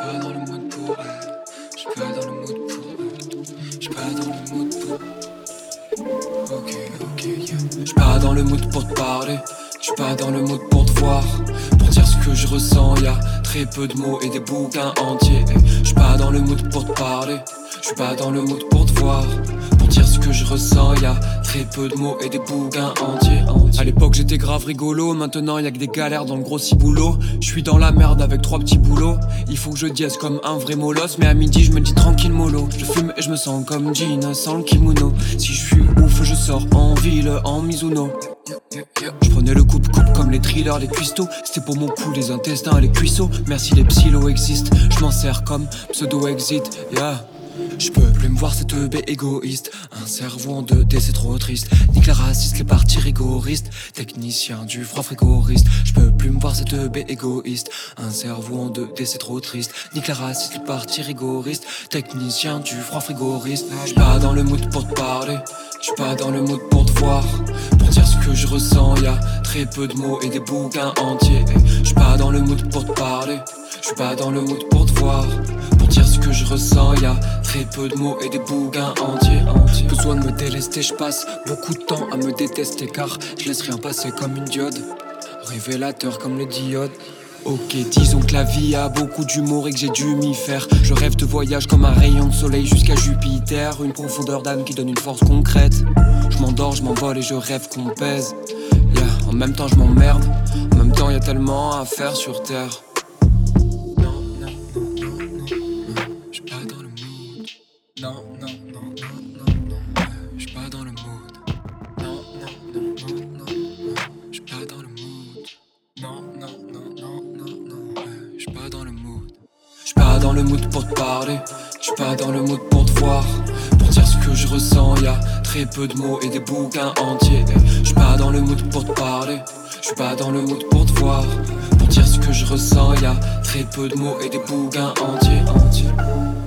pas dans le mood pour elle. J'suis pas dans le mood pour elle. J'suis pas dans le mood pour. Ok, yeah. J'suis pas dans le mood pour te parler. J'suis pas dans le mood pour te voir. Pour dire ce que je ressens, y'a très peu de mots et des bouquins entiers. J'suis pas dans le mood pour te parler. J'suis pas dans le mood pour te voir. Pour dire ce que je ressens, y'a très peu de mots et des bouquins entiers. À l'époque j'étais grave rigolo, maintenant y'a que des galères dans le gros ciboulot. J'suis dans la merde avec 3 petits boulots. Il faut que je dièse comme un vrai molosse, mais à midi je me dis tranquille mollo. Je fume et je me sens comme Jean sans le kimono. Si je suis ouf je sors en ville en Mizuno. Je prenais le coupe-coupe comme les thrillers, les cuistots. C'était pour mon cou, les intestins, les cuisseaux. Merci les psylos existent, je m'en sers comme pseudo-exit, yeah. Je peux plus me voir cette bête égoïste. Un cerveau en 2D c'est trop triste. Nique la raciste, les partis rigoristes. Technicien du froid frigoriste. Je peux plus me voir cette bête égoïste. Un cerveau en 2D c'est trop triste. Nique la raciste, les partis rigoristes. Technicien du froid frigoriste. J'suis pas dans le mood pour te parler. J'suis pas dans le mood pour te voir. Pour dire ce que je ressens, y'a très peu de mots et des bouquins entiers. J'suis pas dans le mood pour te parler. J'suis pas dans le mood pour te voir. Pour dire ce que je ressens, y'a très peu de mots et des bouquins entiers. Besoin de me délester, je passe beaucoup de temps à me détester car je laisse rien passer comme une diode. Révélateur comme les diodes. Ok, disons que la vie a beaucoup d'humour et que j'ai dû m'y faire. Je rêve de voyage comme un rayon de soleil jusqu'à Jupiter. Une profondeur d'âme qui donne une force concrète. Je m'endors, je m'envole et je rêve qu'on pèse. Yeah, en même temps je m'emmerde. En même temps y'a tellement à faire sur terre. Non, j'suis pas dans le mood. Non, j'suis pas dans le mood. Non, j'suis pas dans le mood. J'suis pas dans le mood pour te parler. J'suis pas dans le mood pour te voir. Pour dire ce que je ressens, y'a très peu de mots et des bouquins entiers. J'suis pas dans le mood pour te parler. J'suis pas dans le mood pour te voir. Pour dire ce que je ressens, y'a très peu de mots et des bouquins entiers.